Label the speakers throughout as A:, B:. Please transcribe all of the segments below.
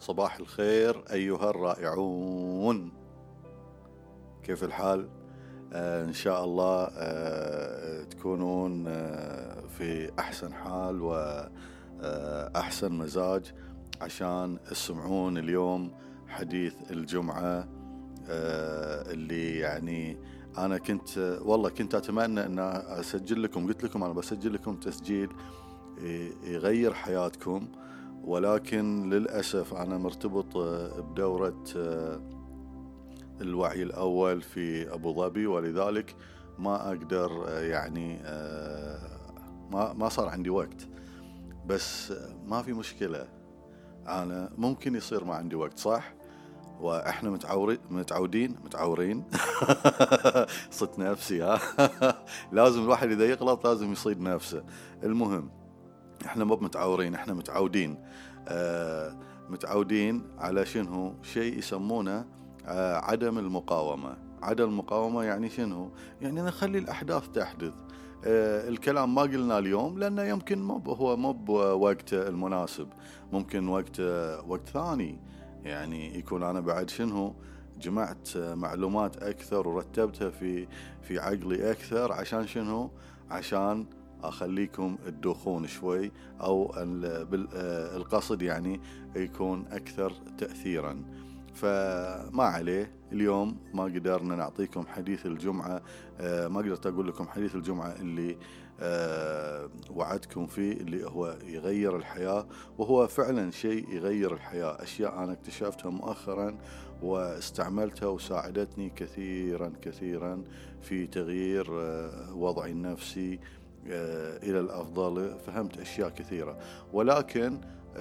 A: صباح الخير أيها الرائعون، كيف الحال؟ إن شاء الله تكونون في أحسن حال وأحسن مزاج عشان تسمعون اليوم حديث الجمعة. اللي يعني أنا كنت أتمنى أن أسجل لكم، قلت لكم أنا بسجل لكم تسجيل يغير حياتكم، ولكن للأسف أنا مرتبط بدورة الوعي الأول في أبو ظبي، ولذلك ما أقدر يعني ما صار عندي وقت. بس ما في مشكلة، أنا ممكن يصير ما عندي وقت، صح؟ وإحنا متعورين صدت نفسي ها. لازم الواحد إذا يغلط لازم يصيد نفسه. المهم احنا مو متعورين، احنا متعودين. متعودين على شنو؟ شيء يسمونه عدم المقاومة. عدم المقاومة يعني شنو؟ يعني نخلي الأحداث تحدث. الكلام ما قلنا اليوم لأنه يمكن مو بوقت المناسب، ممكن وقت ثاني. يعني يكون أنا بعد شنو جمعت معلومات أكثر ورتبتها في عقلي أكثر، عشان شنو؟ عشان أخليكم تدوخون شوي، أو القصد يعني يكون أكثر تأثيرا. فما عليه، اليوم ما قدرنا نعطيكم حديث الجمعة، ما قدرت أقول لكم حديث الجمعة اللي وعدتكم فيه، اللي هو يغير الحياة. وهو فعلا شيء يغير الحياة. أشياء أنا اكتشفتها مؤخرا واستعملتها وساعدتني كثيرا كثيرا في تغيير وضعي النفسي إلى الأفضل. فهمت أشياء كثيرة، ولكن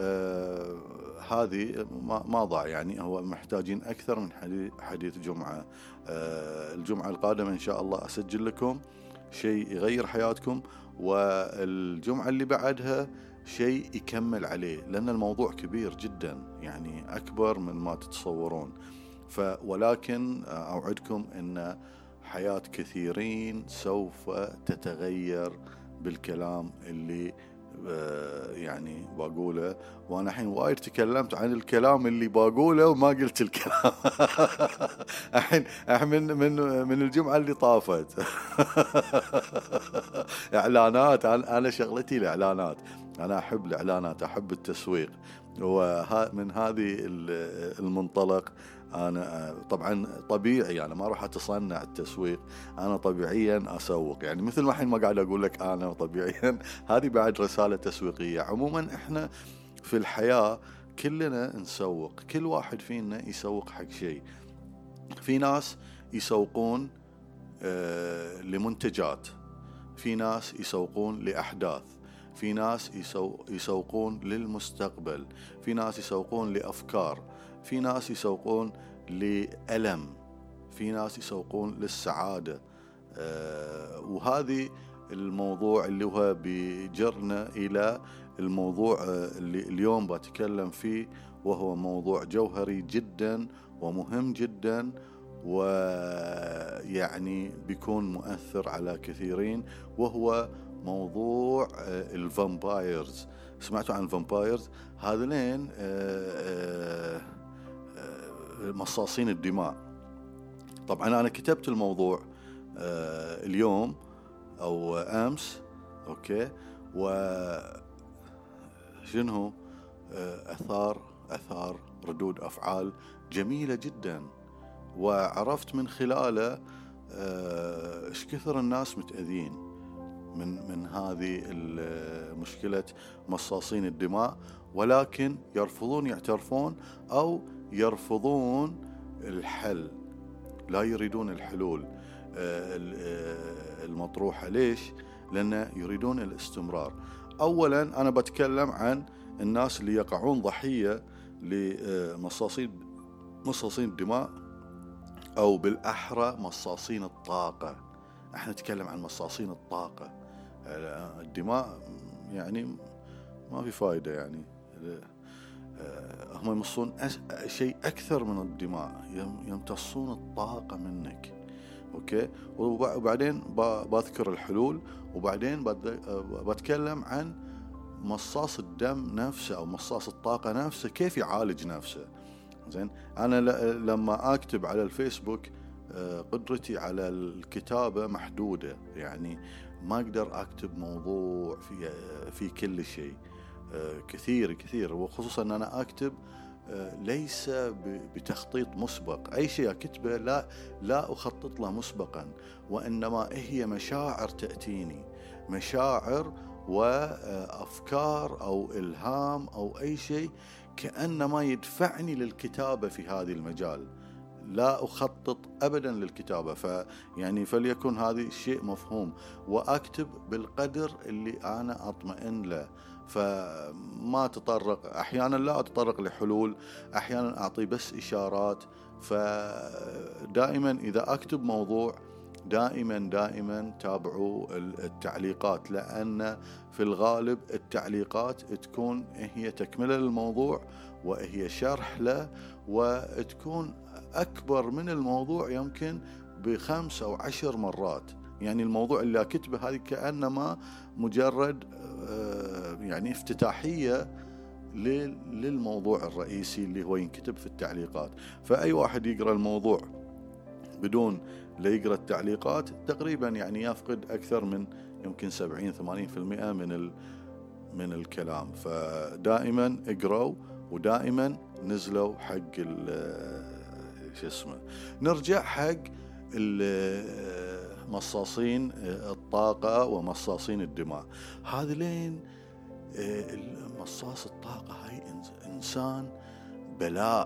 A: هذه ما ضاع. يعني هو محتاجين أكثر من حديث جمعة. الجمعة القادمة إن شاء الله أسجل لكم شيء يغير حياتكم، والجمعة اللي بعدها شيء يكمل عليه، لأن الموضوع كبير جدا، يعني أكبر من ما تتصورون. ولكن أوعدكم أن حياة كثيرين سوف تتغير بالكلام اللي يعني بقوله. وانا الحين وايد تكلمت عن الكلام اللي بقوله وما قلت الكلام. الحين من الجمعة اللي طافت. اعلانات، انا شغلتي الاعلانات، انا احب الاعلانات، احب التسويق. ومن هذه المنطلق أنا طبعا طبيعي أنا ما راح أتصنع التسويق، أنا طبيعيا أسوق. يعني مثل ما الحين ما قاعد أقول لك أنا طبيعيا، هذه بعد رسالة تسويقية. عموما إحنا في الحياة كلنا نسوق، كل واحد فينا يسوق حق شيء. في ناس يسوقون لمنتجات، في ناس يسوقون لأحداث، في ناس يسوقون للمستقبل، في ناس يسوقون لأفكار، في ناس يسوقون لألم، في ناس يسوقون للسعادة. وهذه الموضوع اللي هو بيجرنا إلى الموضوع اللي اليوم بتكلم فيه، وهو موضوع جوهري جدا ومهم جدا، ويعني بيكون مؤثر على كثيرين، وهو موضوع الفامبايرز. سمعتوا عن الفامبايرز؟ هذين مصاصين الدماء. طبعا أنا كتبت الموضوع اليوم أو أمس، أوكي، وشنو أثار ردود أفعال جميلة جدا، وعرفت من خلاله ايش كثر الناس متأذين من هذه مشكلة مصاصين الدماء، ولكن يرفضون يعترفون أو يرفضون الحل، لا يريدون الحلول المطروحة. ليش؟ لأن يريدون الاستمرار. أولا أنا بتكلم عن الناس اللي يقعون ضحية لمصاصين الدماء، أو بالأحرى مصاصين الطاقة. احنا نتكلم عن مصاصين الطاقة. الدماء يعني ما في فايدة، يعني هم يمصون شيء أكثر من الدماء، يمتصون الطاقة منك. أوكي، وبعدين بذكر الحلول، وبعدين بتكلم عن مصاص الدم نفسه أو مصاص الطاقة نفسه كيف يعالج نفسه. زين، أنا لما أكتب على الفيسبوك قدرتي على الكتابة محدودة، يعني ما أقدر أكتب موضوع في كل شيء. كثير، وخصوصا أن أنا أكتب ليس بتخطيط مسبق. أي شيء أكتبه لا أخطط له مسبقا، وإنما هي مشاعر تأتيني، مشاعر وأفكار أو إلهام أو أي شيء كأنما يدفعني للكتابة في هذا المجال. لا أخطط أبدا للكتابة، يعني فليكن هذا الشيء مفهوم، وأكتب بالقدر اللي أنا أطمئن له. فما تطرق، أحيانا لا أتطرق لحلول، أحيانا أعطي بس إشارات. فدائما إذا أكتب موضوع دائما تابعوا التعليقات، لأن في الغالب التعليقات تكون هي تكملة للموضوع وهي شرح له، وتكون أكبر من الموضوع يمكن ب5 أو 10 مرات. يعني الموضوع اللي أكتبه هذه كأنما مجرد يعني افتتاحية للموضوع الرئيسي اللي هو ينكتب في التعليقات. فأي واحد يقرأ الموضوع بدون لا يقرأ التعليقات تقريبا يعني يفقد أكثر من يمكن 70-80% من الكلام. فدائما اقرأوا، ودائما نزلوا حق شو اسمه. نرجع حق مصاصين الطاقة ومصاصين الدماء. هذين مصاص الطاقة هاي إنسان بلاء،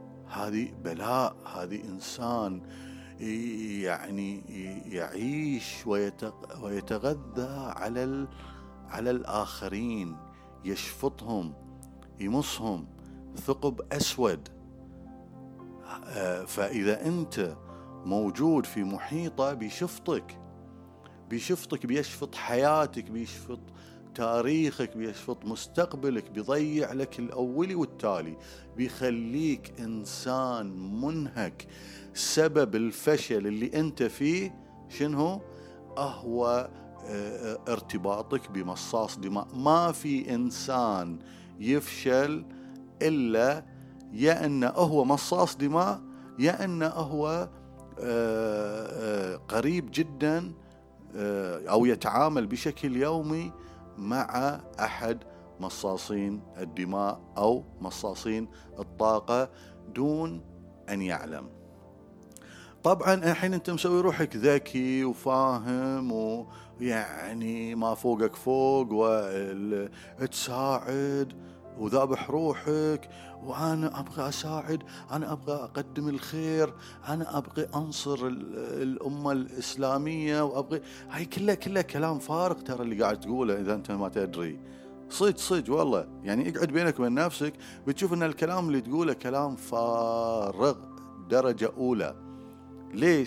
A: هذه إنسان يعني يعيش ويتغذى على الآخرين، يشفطهم، يمصهم ثقب أسود. فإذا أنت موجود في محيطه بيشفطك، بيشفط حياتك، بيشفط تاريخك، بيشفط مستقبلك، بيضيع لك الأولي والتالي، بيخليك إنسان منهك. سبب الفشل اللي أنت فيه شنو؟ هو ارتباطك بمصاص دماء. ما في إنسان يفشل إلا يا أنه هو مصاص دماء، يا أنه هو قريب جدا أو يتعامل بشكل يومي مع أحد مصاصين الدماء أو مصاصين الطاقة دون أن يعلم. طبعا الحين أنت مسوي روحك ذكي وفاهم، ويعني ما فوقك فوق، وتساعد وذابح روحك، وأنا أبغى أساعد، أنا أبغى أقدم الخير، أنا أبغى أنصر الأمة الإسلامية، وأبغى. هاي كلها كلام فارغ ترى اللي قاعد تقوله إذا أنت ما تدري. صدق والله، يعني اقعد بينك وبين نفسك بتشوف أن الكلام اللي تقوله كلام فارغ درجة أولى. ليش؟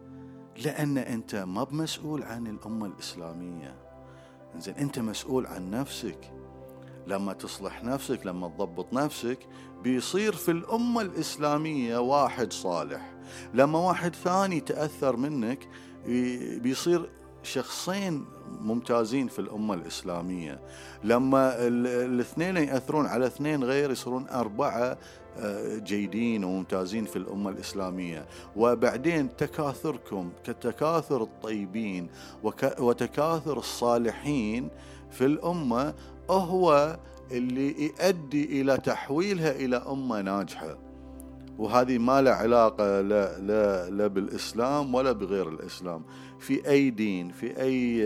A: لأن أنت ما بمسؤول عن الأمة الإسلامية. إنزين، أنت مسؤول عن نفسك. لما تصلح نفسك، لما تضبط نفسك، بيصير في الأمة الإسلامية واحد صالح. لما واحد ثاني تأثر منك بيصير شخصين ممتازين في الأمة الإسلامية. لما الاثنين يأثرون على اثنين غير يصيرون 4 جيدين وممتازين في الأمة الإسلامية. وبعدين تكاثركم كتكاثر الطيبين وتكاثر الصالحين في الأمة هو اللي يؤدي إلى تحويلها إلى أمة ناجحة. وهذه ما لها علاقة لا بالإسلام ولا بغير الإسلام. في أي دين، في أي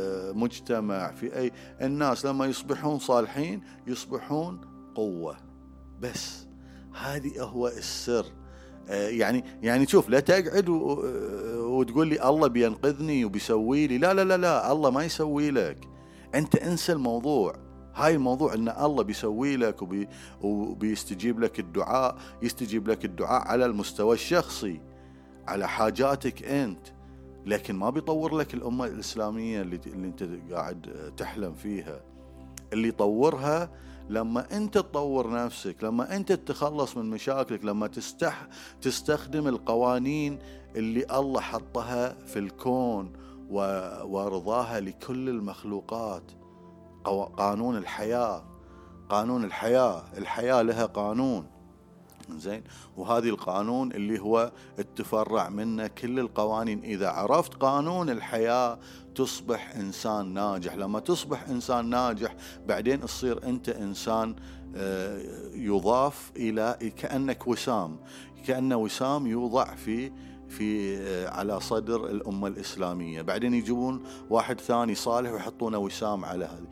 A: مجتمع، في أي الناس لما يصبحون صالحين يصبحون قوة. بس هذه هو السر. يعني شوف، لا تقعد وتقول لي الله بينقذني وبيسوي لي. لا، الله ما يسوي لك. أنت انسى الموضوع. هاي الموضوع أن الله بيسوي لك وبيستجيب لك الدعاء. يستجيب لك الدعاء على المستوى الشخصي، على حاجاتك أنت، لكن ما بيطور لك الأمة الإسلامية اللي أنت قاعد تحلم فيها. اللي يطورها لما أنت تطور نفسك، لما أنت تتخلص من مشاكلك، لما تستخدم القوانين اللي الله حطها في الكون ورضاها لكل المخلوقات. قانون الحياة، قانون الحياة لها قانون. زين، وهذه القانون اللي هو تفرع منه كل القوانين. إذا عرفت قانون الحياة تصبح إنسان ناجح. لما تصبح إنسان ناجح بعدين تصير أنت إنسان يضاف إلى كأنك وسام، كأنه وسام يوضع في على صدر الأمة الإسلامية. بعدين يجيبون واحد ثاني صالح ويحطونه وسام على هذه،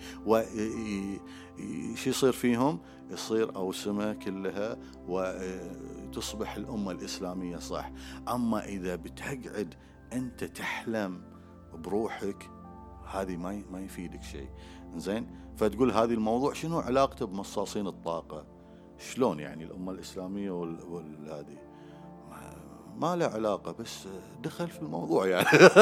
A: وش يصير فيهم؟ يصير أوسمة كلها وتصبح الأمة الإسلامية صح. أما إذا بتقعد أنت تحلم بروحك هذه ما يفيدك شيء. زين، فتقول هذه الموضوع شنو علاقته بمصاصين الطاقة؟ شلون يعني الأمة الإسلامية والهذه ما له علاقة، بس دخل في الموضوع يعني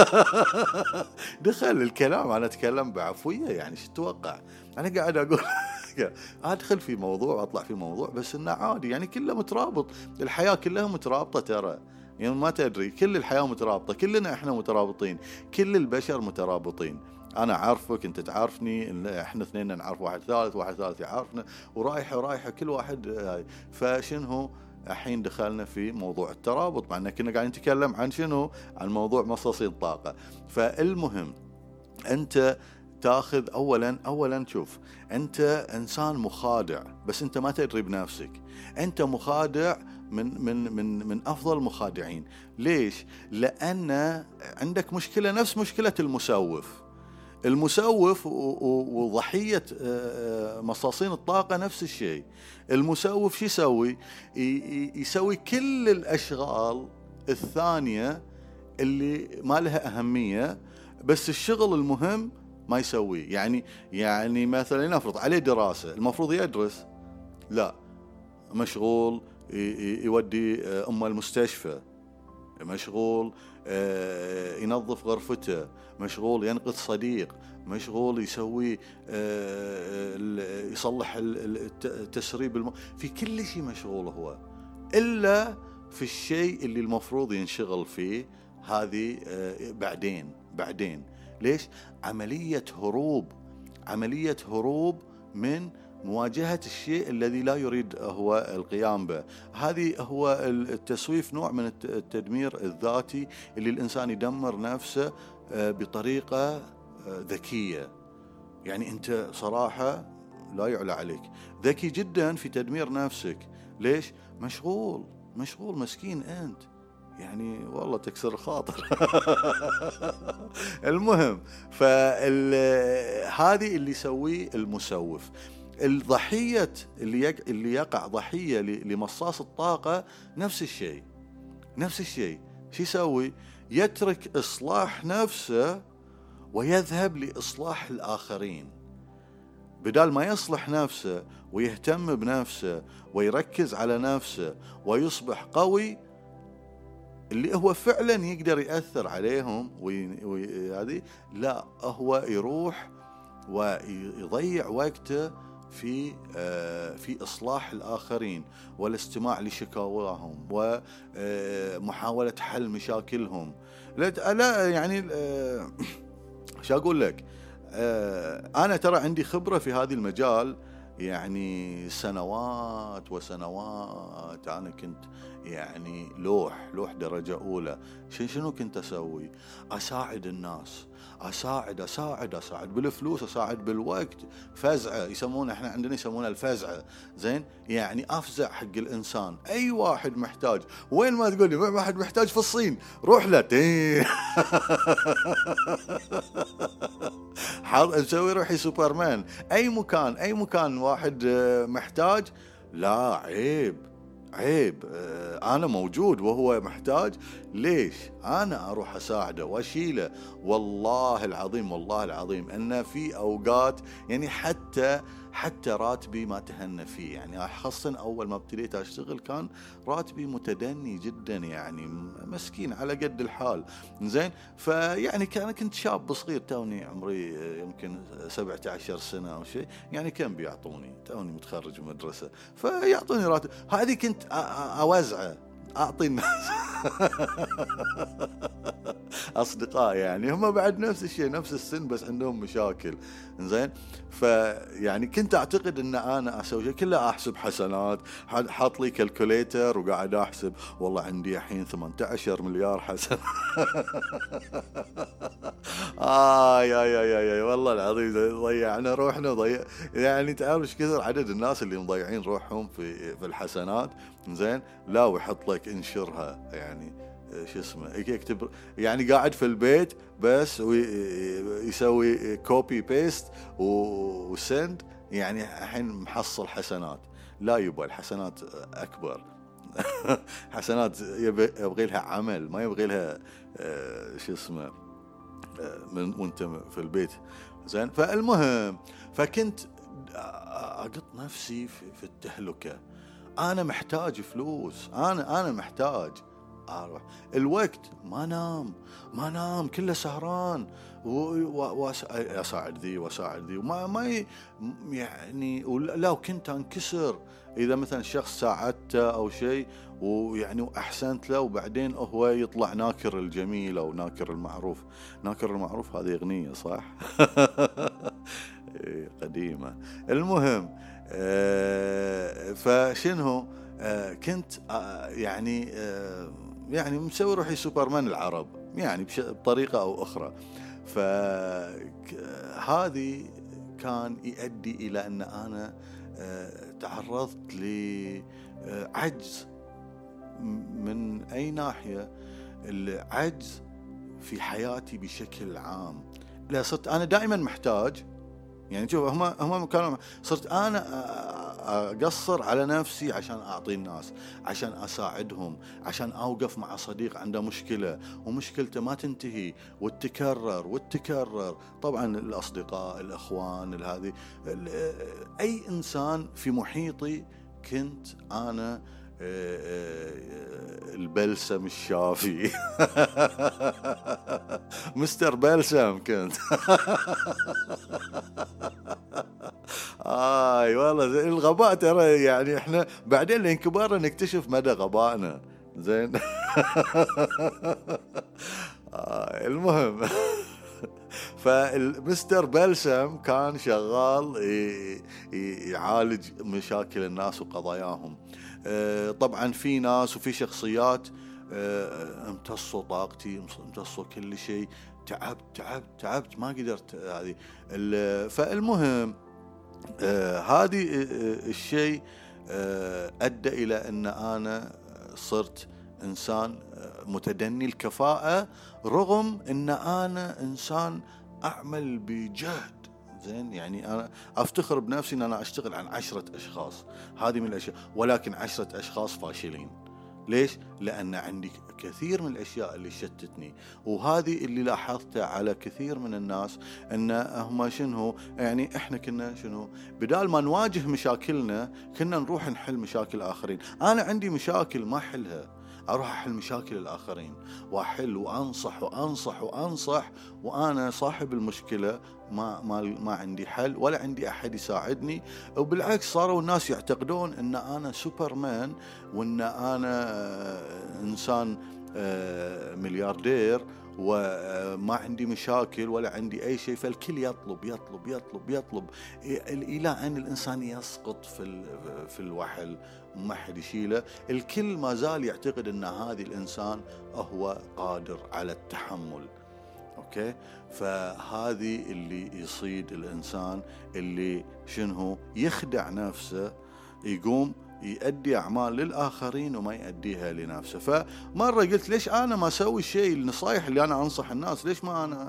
A: دخل الكلام. أنا أتكلم بعفوية يعني، شو تتوقع؟ أنا قاعد أقول أدخل في موضوع وأطلع في موضوع، بس إنه عادي يعني، كله مترابط. الحياة كلها مترابطة ترى، يعني ما تدري، كل الحياة مترابطة، كلنا إحنا مترابطين، كل البشر مترابطين. أنا عارفك، أنت تعرفني، إحنا اثنين نعرف واحد ثالث يعرفنا، ورايحة كل واحد هاي. فشنو الحين دخلنا في موضوع الترابط، مع أننا كنا قاعدين نتكلم عن شنو؟ عن موضوع مصاصين الطاقة. فالمهم أنت تاخذ أولا شوف، أنت إنسان مخادع، بس أنت ما تدري بنفسك. أنت مخادع من أفضل المخادعين. ليش؟ لأن عندك مشكلة نفس مشكلة المسوف وضحية مصاصين الطاقة نفس الشيء. المسوف شو يسوي؟ يسوي كل الأشغال الثانية اللي ما لها أهمية، بس الشغل المهم ما يسويه. يعني مثلا نفرض عليه دراسة، المفروض يدرس، لا، مشغول يودي أمه المستشفى، مشغول ينظف غرفته، مشغول ينقذ صديق، مشغول يسوي يصلح التسريب في كل شيء مشغول هو، إلا في الشيء اللي المفروض ينشغل فيه. هذه بعدين ليش؟ عملية هروب من مواجهة الشيء الذي لا يريد هو القيام به. هذه هو التسويف، نوع من التدمير الذاتي اللي الإنسان يدمر نفسه بطريقة ذكية. يعني أنت صراحة لا يعلى عليك ذكي جدا في تدمير نفسك. ليش؟ مشغول مسكين أنت، يعني والله تكسر الخاطر المهم، هذه اللي يسويه المسوف. الضحية اللي يقع ضحية لمصاص الطاقة نفس الشيء. شو يسوي؟ يترك إصلاح نفسه ويذهب لإصلاح الآخرين. بدال ما يصلح نفسه ويهتم بنفسه ويركز على نفسه ويصبح قوي، اللي هو فعلا يقدر يأثر عليهم هذه، لا، هو يروح ويضيع وقته في إصلاح الآخرين والاستماع لشكاواهم ومحاولة حل مشاكلهم. لا يعني شو أقول لك، أنا ترى عندي خبرة في هذا المجال، يعني سنوات وسنوات. أنا كنت يعني لوح درجة أولى. شنو كنت أسوي؟ أساعد الناس، أساعد بالفلوس، أساعد بالوقت، فزعة يسمونه، إحنا عندنا يسمونها الفزعة. زين، يعني أفزع حق الإنسان، أي واحد محتاج. وين ما تقول لي واحد محتاج في الصين، روح له نسوي روحي سوبرمان. أي مكان واحد محتاج، لا، عيب أنا موجود وهو محتاج. ليش؟ أنا أروح أساعده وأشيله. والله العظيم أن في أوقات يعني حتى راتبي ما تهنى فيه. يعني خاصة أول ما ابتديت أشتغل كان راتبي متدني جدا، يعني مسكين على قد الحال. زين، فيعني كنت شاب صغير، توني عمري يمكن 17 سنة أو شيء. يعني كم بيعطوني؟ توني متخرج من مدرسة، فيعطوني راتب. هذه كنت أوزعه، أعطي الناس اصدقاء يعني هم بعد نفس الشيء، نفس السن، بس عندهم مشاكل. زين، فيعني كنت اعتقد ان انا اسوي شيء كله احسب حسنات، حاط لي كالكوليتر وقاعد احسب والله عندي الحين 18 مليار حسنه. يا والله العظيم ضيعنا روحنا، يعني تعرف ايش كثر عدد الناس اللي مضيعين روحهم في الحسنات. زين، لا ويحط لك انشرها، يعني شو اسمه، يكتب يعني قاعد في البيت بس ويسوي كوبي بيست وسند، يعني الحين محصل حسنات. لا يبغى الحسنات اكبر. حسنات يبغي لها عمل، ما يبغي لها شو اسمه من وانت في البيت. زين، فالمهم فكنت اقط نفسي في التهلكة. انا محتاج فلوس، انا محتاج اروح الوقت، ما نام كله سهران واساعد ذي واساعد ذي، وما يعني لو كنت انكسر اذا مثلا شخص ساعدته او شيء ويعني احسنت له وبعدين هو يطلع ناكر الجميل او ناكر المعروف. ناكر المعروف هذه اغنية صح؟ قديمة. المهم فشنو كنت يعني مسوي روحي سوبرمان العرب، يعني بطريقة او اخرى. فهذه كان يؤدي الى ان انا تعرضت لعجز من اي ناحية، العجز في حياتي بشكل عام. لا صرت انا دائما محتاج، يعني شوف هم كانوا، صرت انا اقصر على نفسي عشان اعطي الناس، عشان اساعدهم، عشان اوقف مع صديق عنده مشكلة ومشكلته ما تنتهي وتتكرر. طبعا الاصدقاء، الاخوان، هذه اي انسان في محيطي كنت انا البلسم الشافي. مستر بلسم كنت. والله الغباء ترى، يعني احنا بعدين لين كبارنا نكتشف مدى غبائنا. زين. المهم فالمستر بلسم كان شغال يعالج مشاكل الناس وقضاياهم. طبعا في ناس وفي شخصيات امتصوا طاقتي، امتصوا كل شيء، تعبت ما قدرت هذه. فالمهم هذه الشيء أدى إلى أن أنا صرت إنسان متدني الكفاءة، رغم أن أنا إنسان أعمل بجهد. زين، يعني أنا أفتخر بنفسي أن أنا أشتغل عن 10 أشخاص، هذه من الأشياء، ولكن 10 أشخاص فاشلين. ليش؟ لأن عندي كثير من الأشياء اللي شتتني، وهذه اللي لاحظتها على كثير من الناس، أن هم شنو، يعني إحنا كنا شنو، بدال ما نواجه مشاكلنا كنا نروح نحل مشاكل آخرين. أنا عندي مشاكل ما أحلها، أروح أحل مشاكل الآخرين، وأحل وأنصح وأنا صاحب المشكلة، ما عندي حل ولا عندي أحد يساعدني. وبالعكس صاروا الناس يعتقدون أن أنا سوبرمان، وأن أنا إنسان ملياردير وما عندي مشاكل ولا عندي أي شيء. فالكل يطلب إلى أن الإنسان يسقط في الوحل، ما حد يشيله. الكل ما زال يعتقد أن هذا الإنسان هو قادر على التحمل. أوكي، فهذه اللي يصيد الإنسان، اللي شنو يخدع نفسه، يقوم يؤدي أعمال للآخرين وما يؤديها لنفسه. فمرة قلت ليش أنا ما أسوي الشيء، النصائح اللي أنا أنصح الناس ليش ما أنا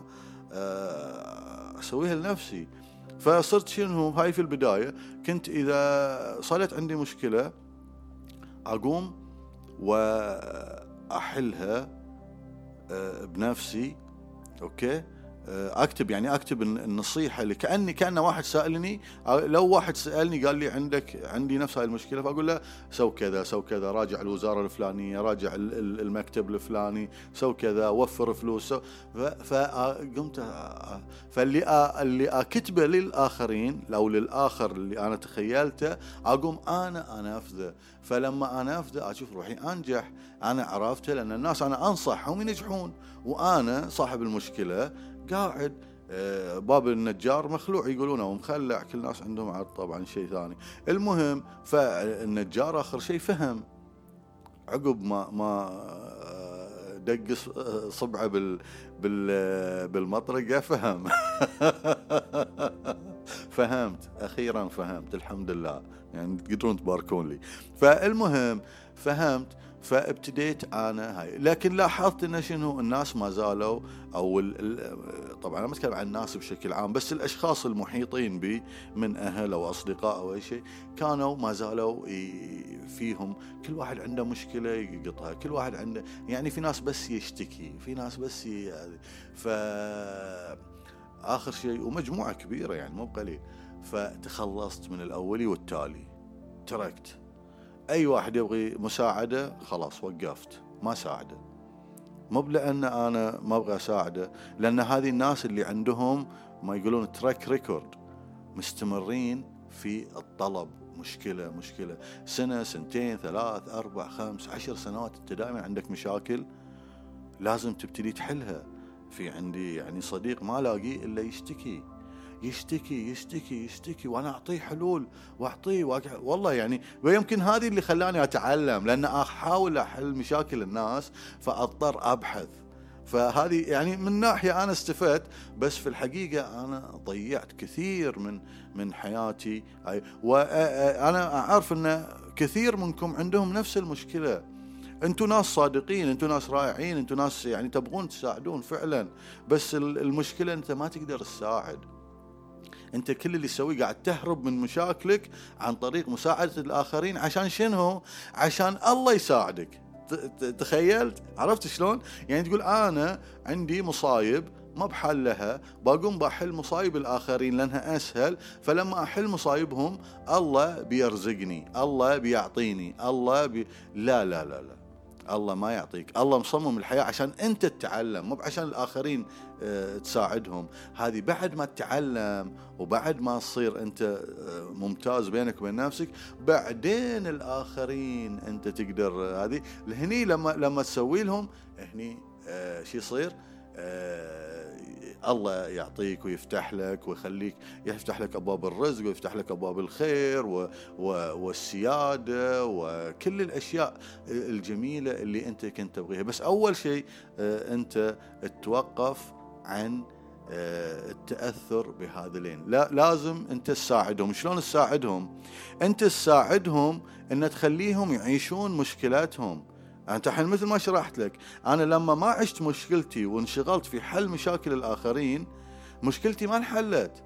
A: أسويها لنفسي. فصرت شنو، هاي في البداية كنت إذا صارت عندي مشكلة أقوم وأحلها بنفسي. أوكي، اكتب النصيحه اللي كأنه واحد سالني، لو واحد سالني قال لي عندي نفس هاي المشكله، فاقول له سو كذا سو كذا، راجع الوزاره الفلانيه، راجع المكتب الفلاني، سو كذا، وفر فلوس. فقمت اللي اكتبه للاخرين او للاخر اللي انا تخيلته اقوم انا انفذه. فلما انفذه اشوف روحي انجح. انا عرفته لان الناس انا انصحهم ينجحون، وانا صاحب المشكله قاعد باب النجار مخلوع يقولونه ومخلع، كل الناس عندهم عاد طبعا شيء ثاني. المهم فالنجار اخر شيء فهم، عقب ما دق صبعه بالمطرقه فهم. فهمت اخيرا، فهمت الحمد لله، يعني تقدرون تباركون لي. فالمهم فهمت، فابتديت انا هاي. لكن لاحظت ان شنو الناس ما زالوا، او طبعا انا ما اتكلم عن الناس بشكل عام، بس الاشخاص المحيطين بي من اهل او اصدقاء او اي شيء كانوا ما زالوا فيهم كل واحد عنده مشكله يقطها، كل واحد عنده، يعني في ناس بس يشتكي، في ناس بس ف اخر شيء، ومجموعه كبيره يعني مو بقليل، فتخلصت من الاولي والتالي، تركت اي واحد يبغي مساعده خلاص وقفت ما ساعده. مو لان انا ما ابغى اساعده، لان هذه الناس اللي عندهم ما يقولون تراك ريكورد، مستمرين في الطلب، مشكله سنه سنتين 3 4 5 10 سنوات، انت دائما عندك مشاكل لازم تبتدي تحلها. في عندي يعني صديق ما لاقي الا يشتكي وانا اعطيه حلول واعطيه والله يعني، ويمكن هذه اللي خلاني اتعلم، لان احاول احل مشاكل الناس فاضطر ابحث. فهذه يعني من ناحيه انا استفدت، بس في الحقيقه انا ضيعت كثير من حياتي. وانا اعرف ان كثير منكم عندهم نفس المشكله. انتوا ناس صادقين، انتوا ناس رائعين، انتوا ناس يعني تبغون تساعدون فعلا، بس المشكله انت ما تقدر تساعد. انت كل اللي تسويه قاعد تهرب من مشاكلك عن طريق مساعدة الآخرين. عشان شنو؟ عشان الله يساعدك. تخيلت؟ عرفت شلون؟ يعني تقول أنا عندي مصايب ما بحل لها، بقوم بحل مصايب الآخرين لأنها أسهل، فلما أحل مصايبهم الله بيرزقني، الله بيعطيني، لا لا لا لا، الله ما يعطيك. الله مصمم الحياة عشان أنت تتعلم، مو عشان الآخرين تساعدهم. هذه بعد ما تتعلم وبعد ما تصير أنت ممتاز بينك وبين نفسك، بعدين الآخرين أنت تقدر هذه هني لما تسوي لهم هني شو يصير؟ الله يعطيك ويفتح لك ويخليك، يفتح لك أبواب الرزق ويفتح لك أبواب الخير والسيادة وكل الأشياء الجميلة اللي أنت كنت تبغيها. بس أول شيء أنت تتوقف عن التأثر بهذين. لا، لازم أنت تساعدهم. شلون تساعدهم؟ أنت تساعدهم أن تخليهم يعيشون مشكلاتهم. أنت الحين مثل ما شرحت لك، أنا لما ما عشت مشكلتي وانشغلت في حل مشاكل الآخرين، مشكلتي ما انحلت.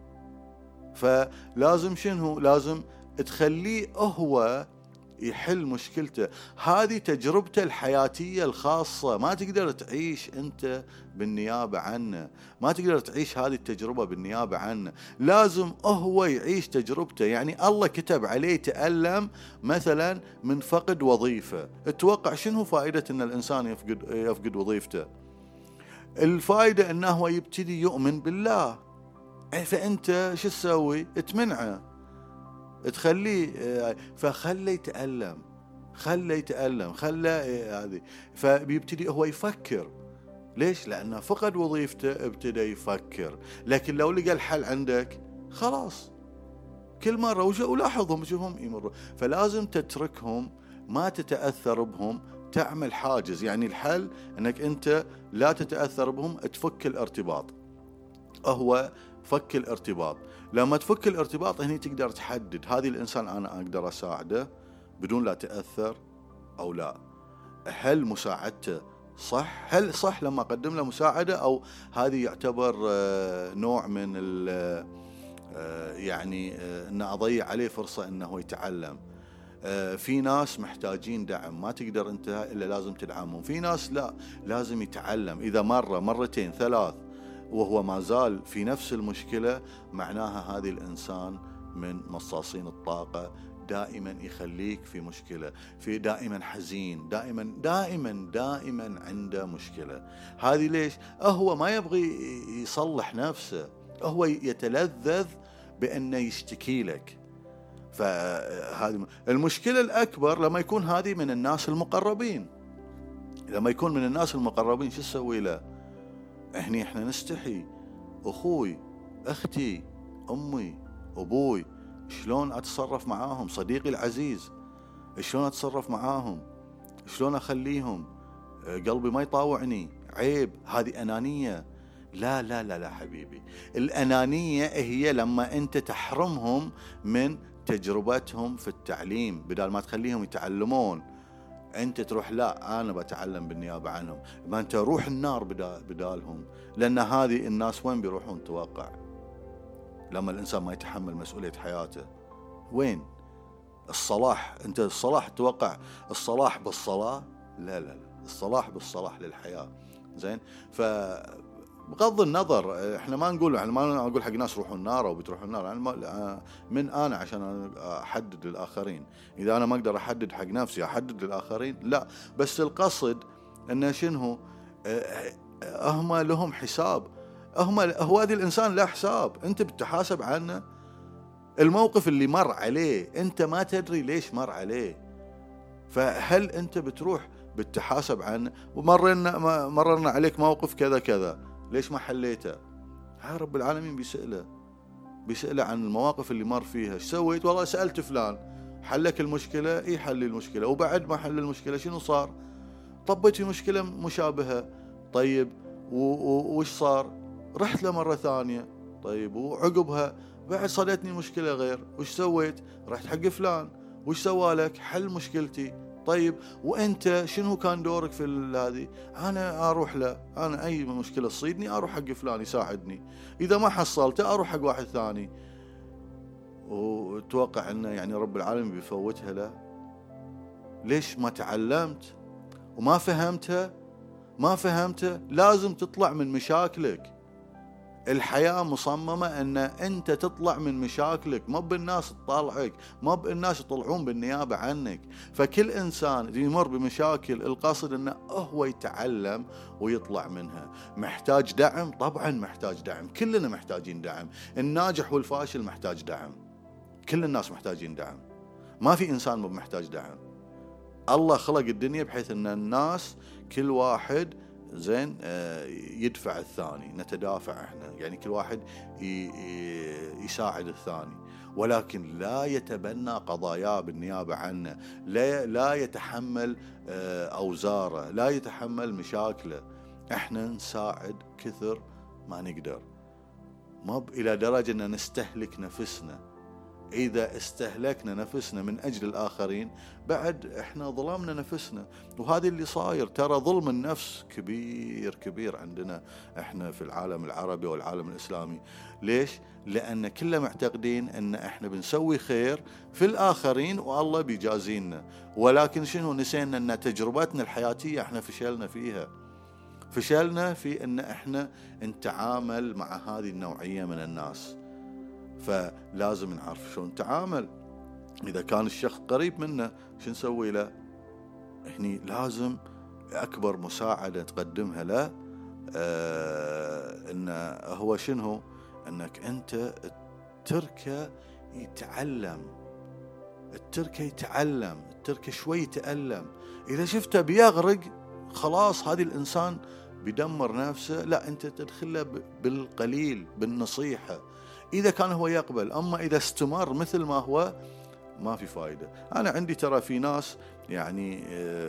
A: فلازم شنو؟ لازم تخليه هو يحل مشكلته. هذه تجربته الحياتية الخاصة، ما تقدر تعيش أنت بالنيابة عنه، ما تقدر تعيش هذه التجربة بالنيابة عنه. لازم هو يعيش تجربته. يعني الله كتب عليه يتألم مثلا من فقد وظيفة. اتوقع شنو فائدة أن الإنسان يفقد وظيفته؟ الفائدة أنه هو يبتدي يؤمن بالله. فأنت شو تسوي؟ تمنعه، تخليه، فخليه يتألم، هذه. فبيبتدي هو يفكر. ليش؟ لأنه فقد وظيفته ابتدى يفكر. لكن لو لقى الحل عندك خلاص، كل مرة ولاحظهم شوفهم يمروا. فلازم تتركهم، ما تتأثر بهم، تعمل حاجز. يعني الحل أنك أنت لا تتأثر بهم، تفك الارتباط. هو فك الارتباط. لما تفك الارتباط هني تقدر تحدد هذه الإنسان أنا أقدر أساعده بدون لا تأثر أو لا. هل مساعدته صح؟ هل صح لما أقدم له مساعدة، أو هذه يعتبر نوع من يعني أن أضيع عليه فرصة أنه يتعلم. في ناس محتاجين دعم، ما تقدر أنت إلا لازم تدعمهم. في ناس لا، لازم يتعلم. إذا مرة مرتين 3 وهو ما زال في نفس المشكلة، معناها هذه الإنسان من مصاصين الطاقة، دائما يخليك في مشكلة، في دائما حزين، دائما عنده مشكلة. هذه ليش؟ هو ما يبغي يصلح نفسه، هو يتلذذ بأنه يشتكي لك. فهذه المشكلة الأكبر لما يكون هذه من الناس المقربين. لما يكون من الناس المقربين شو تسوي له؟ احنا نستحي، أخوي، أختي، أمي، أبوي، شلون أتصرف معاهم؟ صديقي العزيز، شلون أتصرف معاهم؟ شلون أخليهم؟ قلبي ما يطاوعني، عيب، هذه أنانية. لا لا لا لا حبيبي، الأنانية هي لما أنت تحرمهم من تجربتهم في التعليم، بدل ما تخليهم يتعلمون أنت تروح لا أنا بتعلم بالنيابة عنهم، ما أنت روح النار بدالهم. لأن هذه الناس وين بيروحون؟ توقع لما الإنسان ما يتحمل مسؤولية حياته. وين الصلاح؟ أنت الصلاح توقع الصلاح بالصلاة؟ لا لا لا، الصلاح بالصلاح للحياة. زين، بغض النظر احنا ما اقول حق ناس روحوا النار او بتروحوا النار، يعني من انا عشان احدد للاخرين؟ اذا انا ما اقدر احدد حق نفسي احدد للاخرين؟ لا، بس القصد انه شنو، هم لهم حساب، هو هذا الانسان له حساب، انت بتحاسب عنه. الموقف اللي مر عليه انت ما تدري ليش مر عليه، فهل انت بتروح بتحاسب عنه؟ ومررنا عليك موقف كذا كذا، ليش ما حليته؟ هاي رب العالمين بيسأله عن المواقف اللي مر فيها. ايش سويت؟ والله سألت فلان، حلك المشكلة؟ اي حل المشكلة. وبعد ما حل المشكلة شنو صار؟ طبيت في مشكلة مشابهة. طيب وش صار؟ رحت له مرة ثانية. طيب وعقبها بعد صادتني مشكلة غير، وش سويت؟ رحت حق فلان، وش سوالك؟ حل مشكلتي. طيب وانت شنو كان دورك في هذه؟ انا اروح له، انا اي مشكله تصيدني اروح حق فلان يساعدني، اذا ما حصلته اروح حق واحد ثاني. وتوقع انه يعني رب العالمين بيفوتها له؟ ليش ما تعلمت وما فهمتها؟ لازم تطلع من مشاكلك. الحياة مصممة ان انت تطلع من مشاكلك، مو بالناس تطالعك، مو بالناس يطلعون بالنيابة عنك. فكل انسان يمر بمشاكل القصد انه هو يتعلم ويطلع منها. محتاج دعم؟ طبعا محتاج دعم، كلنا محتاجين دعم، الناجح والفاشل محتاج دعم، كل الناس محتاجين دعم، ما في انسان مو محتاج دعم. الله خلق الدنيا بحيث ان الناس كل واحد زين يدفع الثاني، نتدافع احنا، يعني كل واحد يساعد الثاني، ولكن لا يتبنى قضاياه بالنيابة عنه، لا يتحمل أوزاره، لا يتحمل مشاكله. احنا نساعد كثر ما نقدر، ما إلى درجة أن نستهلك نفسنا. إذا استهلكنا نفسنا من أجل الآخرين بعد إحنا ظلمنا نفسنا، وهذا اللي صاير. ترى ظلم النفس كبير عندنا إحنا في العالم العربي والعالم الإسلامي. ليش؟ لأن كلنا معتقدين أن إحنا بنسوي خير في الآخرين والله بيجازينا، ولكن شنو نسينا؟ أن تجربتنا الحياتية إحنا فشلنا فيها، فشلنا في أن إحنا نتعامل مع هذه النوعية من الناس. فلازم نعرف شلون نتعامل. إذا كان الشخص قريب منا شو نسوي له؟ هني لازم أكبر مساعدة تقدمها له إنه هو شنو؟ إنك أنت تركه يتعلم، التركه شوي يتألم. إذا شفته بيغرق خلاص هذا الإنسان بيدمر نفسه، لا أنت تدخله بالقليل بالنصيحة إذا كان هو يقبل. أما إذا استمر مثل ما هو ما في فايدة. أنا عندي ترى في ناس يعني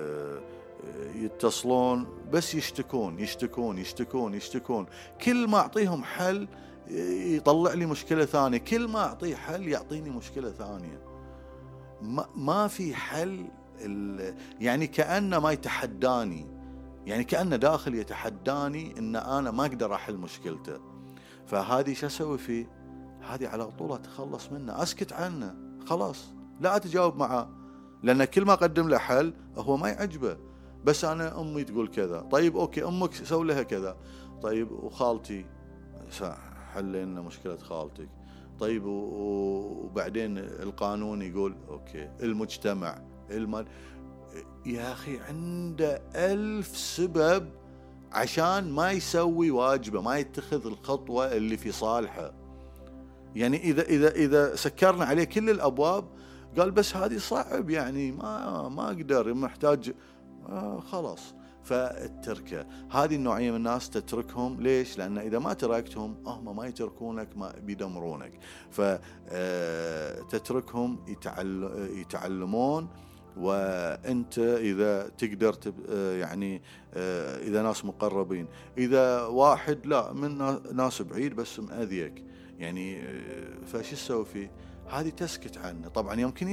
A: يتصلون بس يشتكون، كل ما أعطيهم حل يطلع لي مشكلة ثانية، كل ما أعطيه حل يعطيني مشكلة ثانية. ما في حل، يعني كأنه ما يتحداني، يعني كأنه داخل يتحداني إن أنا ما أقدر أحل مشكلته. فهذه شو أسوي فيه؟ هذه على طول أتخلص منه، أسكت عنه خلاص، لا أتجاوب معه، لأن كل ما أقدم له حل هو ما يعجبه. بس أنا أمي تقول كذا، طيب أوكي أمك سوي لها كذا، طيب وخالتي حل لنا مشكلة خالتك. طيب وبعدين القانون يقول أوكي، المجتمع، المال. يا أخي عنده 1000 سبب عشان ما يسوي واجبه، ما يتخذ الخطوة اللي في صالحه. يعني إذا سكرنا عليه كل الأبواب قال بس هذه صعب، يعني ما أقدر، محتاج خلاص. فالتركة هذه النوعية من الناس تتركهم. ليش؟ لأن إذا ما تركتهم هم ما يتركونك، ما بيدمرونك. فتتركهم يتعلمون. وأنت إذا تقدر يعني إذا ناس مقربين، إذا واحد لا من ناس بعيد بس مأذيك، يعني فش تسوي فيه؟ هذه تسكت عنه. طبعا يمكن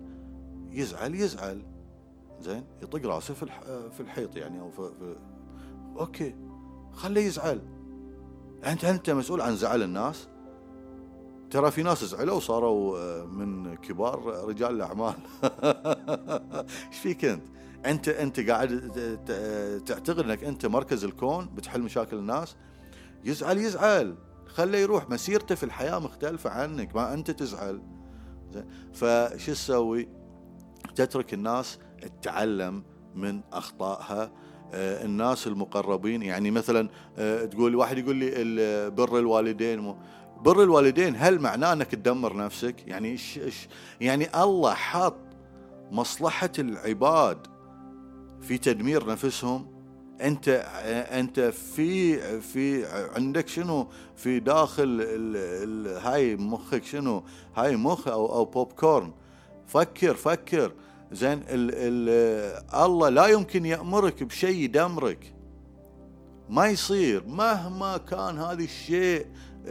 A: يزعل زين، يطق راسه في الحيط يعني، او في اوكي خليه يزعل. انت مسؤول عن زعل الناس. ترى في ناس زعلوا وصاروا من كبار رجال الاعمال. ايش فيك انت قاعد تعتقد انك انت مركز الكون بتحل مشاكل الناس؟ يزعل خليه يروح، مسيرته في الحياة مختلفة عنك، ما انت تزعل. فش تسوي؟ تترك الناس تتعلم من أخطائها. الناس المقربين، يعني مثلا تقول واحد يقول لي بر الوالدين، بر الوالدين هل معناه أنك تدمر نفسك؟ يعني يعني الله حط مصلحة العباد في تدمير نفسهم. انت في عندك شنو في داخل هاي مخك؟ شنو هاي؟ مخ او بوب كورن. فكر زين. الله لا يمكن يأمرك بشيء يدمرك، ما يصير مهما كان هذا الشيء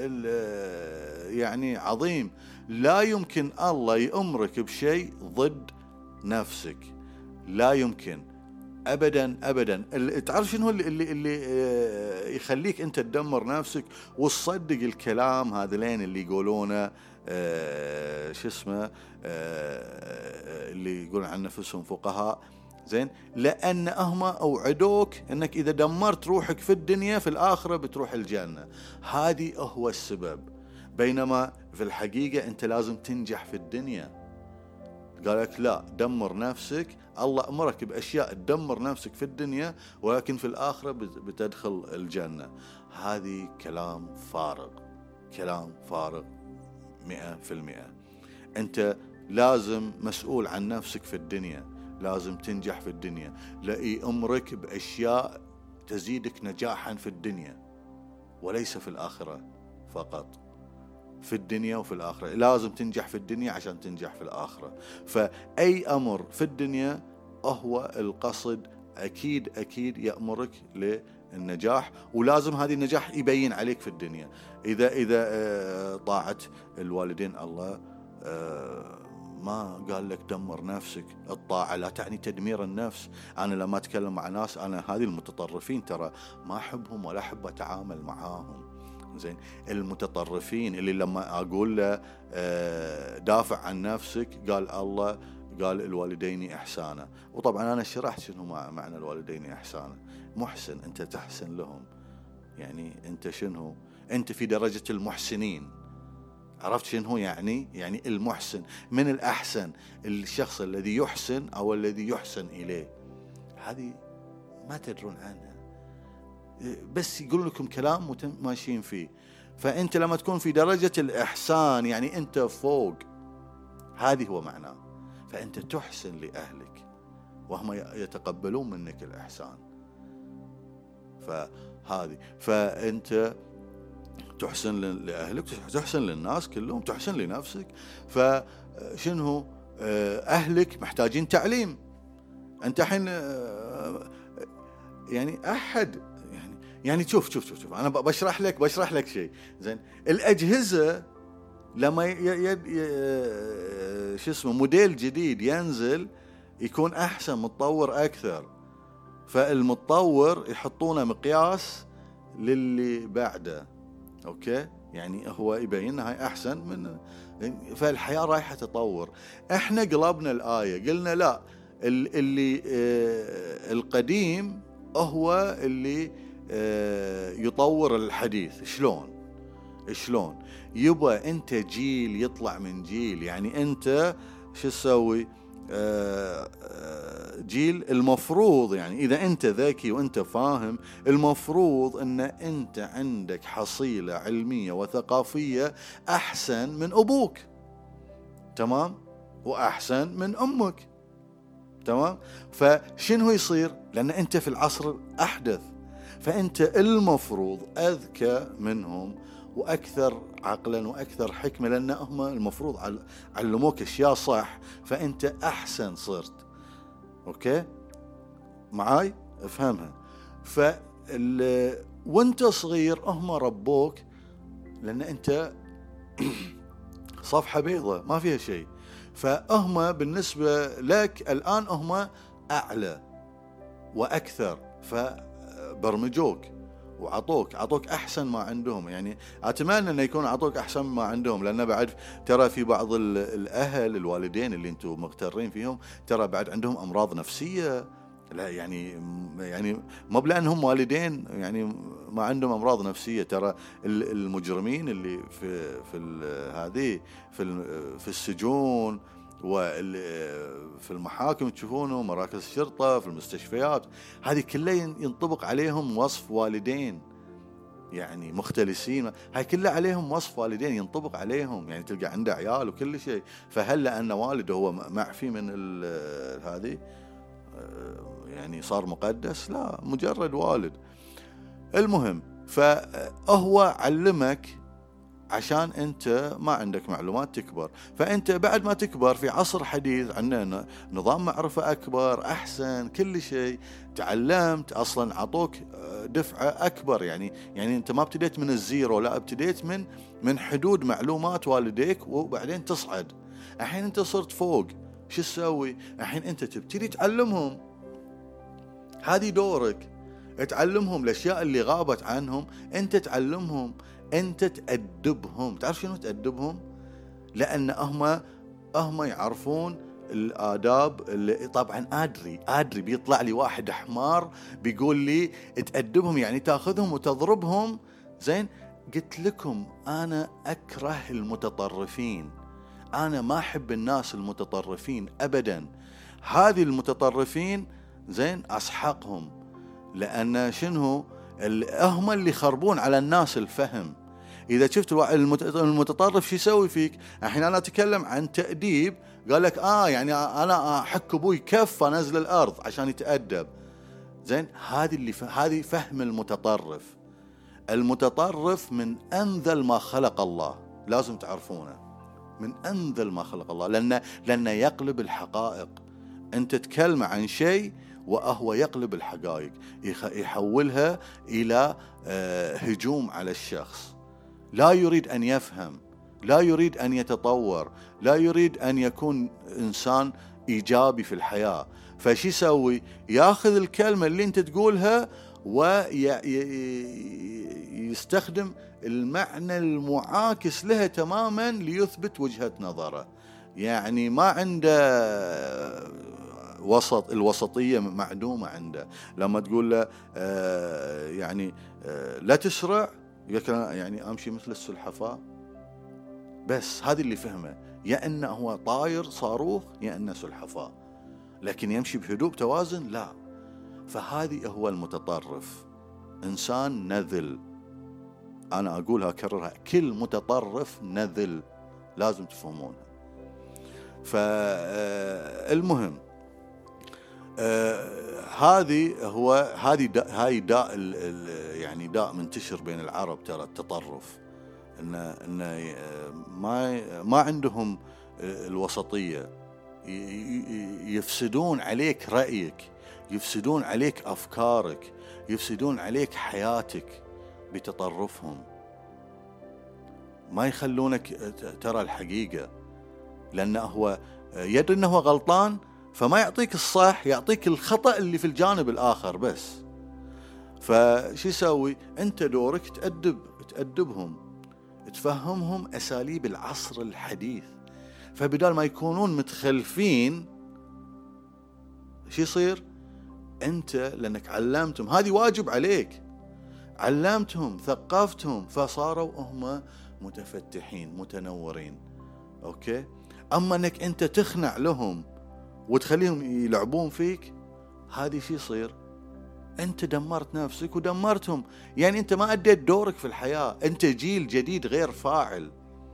A: يعني عظيم. لا يمكن الله يأمرك بشيء ضد نفسك، لا يمكن ابدا. تعرف شنو اللي يخليك انت تدمر نفسك وتصدق الكلام هذولين اللي يقولونه شو اسمه اللي يقولون عن نفسهم فقهاء؟ زين، لان هم اوعدوك انك اذا دمرت روحك في الدنيا في الاخره بتروح الجنه. هذه هو السبب. بينما في الحقيقه انت لازم تنجح في الدنيا. قالك لا، دمر نفسك. الله أمرك بأشياء تدمر نفسك في الدنيا، ولكن في الآخرة بتدخل الجنة. هذه كلام فارغ 100%. أنت لازم مسؤول عن نفسك في الدنيا، لازم تنجح في الدنيا. لا أمرك بأشياء تزيدك نجاحا في الدنيا وليس في الآخرة فقط. في الدنيا وفي الآخرة لازم تنجح في الدنيا عشان تنجح في الآخرة. فأي أمر في الدنيا هو القصد أكيد يأمرك للنجاح، ولازم هذه النجاح يبين عليك في الدنيا. إذا طاعة الوالدين، الله ما قال لك دمر نفسك. الطاعة لا تعني تدمير النفس. أنا لما أتكلم مع ناس، أنا هذه المتطرفين ترى ما أحبهم ولا أحب أتعامل معاهم. زين، المتطرفين اللي لما أقول له دافع عن نفسك، قال الله قال الوالدين إحسانا. وطبعا أنا شرحت شنو معنى الوالدين إحسانا. محسن، أنت تحسن لهم، يعني أنت شنو؟ أنت في درجة المحسنين. عرفت شنو يعني المحسن من الأحسن، الشخص الذي يحسن أو الذي يحسن إليه. هذه ما تدرون عنها، بس يقول لكم كلام ماشيين فيه. فأنت لما تكون في درجة الإحسان يعني أنت فوق، هذه هو معناه. فأنت تحسن لأهلك وهم يتقبلون منك الإحسان. فأنت تحسن لأهلك، تحسن للناس كلهم، تحسن لنفسك. فشنو أهلك محتاجين تعليم. أنت الحين يعني أحد يعني شوف أنا بشرح لك شيء. زين، الأجهزة لما شو اسمه موديل جديد ينزل يكون أحسن، متطور أكثر، فالمتطور يحطونه مقياس للي بعده. أوكي، يعني هو يبين هاي أحسن من. فالحياة رايحة تطور. إحنا قلبنا الآية، قلنا لا، اللي القديم هو اللي يطور الحديث. شلون؟ شلون؟ يبا انت جيل يطلع من جيل، يعني انت شو تسوي؟ جيل المفروض، يعني اذا انت ذكي وانت فاهم، المفروض ان انت عندك حصيلة علمية وثقافية احسن من ابوك، تمام؟ واحسن من امك، تمام؟ فشنو يصير؟ لان انت في العصر الاحدث، فانت المفروض اذكى منهم واكثر عقلا واكثر حكمة، لان هم المفروض علموك اشياء صح، فانت احسن صرت. اوكي معاي؟ افهمها. وانت صغير هم ربوك لان انت صفحة بيضة ما فيها شيء، فهم بالنسبة لك الآن هم أعلى وأكثر، فبرمجوك وعطوك أحسن ما عندهم. يعني أتمنى أن يكون عطوك أحسن ما عندهم، لأن بعد ترى في بعض الأهل الوالدين اللي أنتم مغترين فيهم ترى بعد عندهم أمراض نفسية. لا يعني مو بلأنهم والدين يعني ما عندهم أمراض نفسية. ترى المجرمين اللي هذه في السجون وفي المحاكم تشوفونه، مراكز الشرطة، في المستشفيات، هذه كلها ينطبق عليهم وصف والدين، يعني مختلسين، هاي كلها عليهم وصف والدين ينطبق عليهم، يعني تلقى عنده عيال وكل شيء، فهل لأن والده هو معفي من هذه يعني صار مقدس؟ لا، مجرد والد. المهم، فهو علمك عشان أنت ما عندك معلومات تكبر، فأنت بعد ما تكبر في عصر حديث عندنا نظام معرفة أكبر أحسن كل شيء، تعلمت أصلا عطوك دفعة أكبر، يعني أنت ما ابتديت من الزيرو، لا ابتديت من حدود معلومات والديك وبعدين تصعد. الحين أنت صرت فوق، شو تسوي؟ الحين أنت تبتدي تعلمهم، هذه دورك، تعلمهم الأشياء اللي غابت عنهم، أنت تعلمهم، أنت تأدبهم. تعرف شنو تأدبهم؟ لأن هم يعرفون الآداب اللي طبعا أدري بيطلع لي واحد حمار بيقول لي تأدبهم يعني تأخذهم وتضربهم. زين، قلت لكم أنا أكره المتطرفين، أنا ما أحب الناس المتطرفين أبدا. هذه المتطرفين زين أسحقهم، لأن شنو؟ هم اللي يخربون على الناس الفهم. إذا شفت المتطرف شو يسوي فيك؟ الحين أنا أتكلم عن تأديب، قال لك يعني أنا أحك أبوي كف أنزل الأرض عشان يتأدب. زين، هذه فهم المتطرف. المتطرف من أنذل ما خلق الله، لازم تعرفونه، من أنذل ما خلق الله، لأن يقلب الحقائق. أنت تتكلم عن شيء وهو يقلب الحقائق، يحولها إلى هجوم على الشخص. لا يريد أن يفهم، لا يريد أن يتطور، لا يريد أن يكون إنسان إيجابي في الحياة. فشي يسوي؟ ياخذ الكلمة اللي أنت تقولها ويستخدم المعنى المعاكس لها تماما ليثبت وجهة نظره. يعني ما عنده الوسطية معدومة عنده. لما تقول له لا تسرع، يعني أمشي مثل السلحفاة، بس هذه اللي فهمه، يا أنه هو طاير صاروخ يا أنه سلحفاة، لكن يمشي بهدوء توازن لا. فهذه هو المتطرف، إنسان نذل. أنا أقولها أكررها، كل متطرف نذل، لازم تفهمونها. فالمهم هاي داء يعني داء منتشر بين العرب. ترى التطرف إن ما عندهم الوسطية، يفسدون عليك رأيك، يفسدون عليك أفكارك، يفسدون عليك حياتك بتطرفهم، ما يخلونك ترى الحقيقة، لأنه هو يدري أنه هو غلطان، فما يعطيك الصح، يعطيك الخطأ اللي في الجانب الآخر بس. فشي يسوي؟ أنت دورك تأدبهم، تفهمهم أساليب العصر الحديث. فبدال ما يكونون متخلفين، شي يصير؟ أنت لأنك علمتهم، هذه واجب عليك، علمتهم، ثقفتهم، فصاروا هم متفتحين متنورين. اوكي. اما انك انت تخنع لهم وتخليهم يلعبون فيك، هذه شي يصير؟ انت دمرت نفسك ودمرتهم. يعني انت ما اديت دورك في الحياة، انت جيل جديد غير فاعل.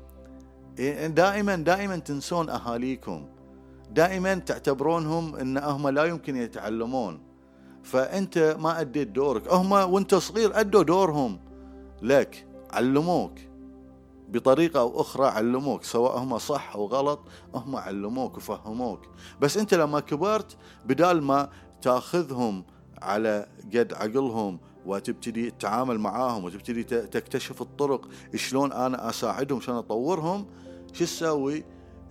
A: دائما تنسون اهاليكم، دائما تعتبرونهم ان هم لا يمكن يتعلمون، فانت ما اديت دورك. هم وانت صغير ادوا دورهم لك، علموك بطريقة او اخرى، علموك سواء هم صح او غلط، هم علموك وفهموك. بس انت لما كبرت، بدال ما تاخذهم على قد عقلهم وتبتدي تتعامل معاهم وتبتدي تكتشف الطرق شلون انا اساعدهم، شلون اطورهم، شو تسوي؟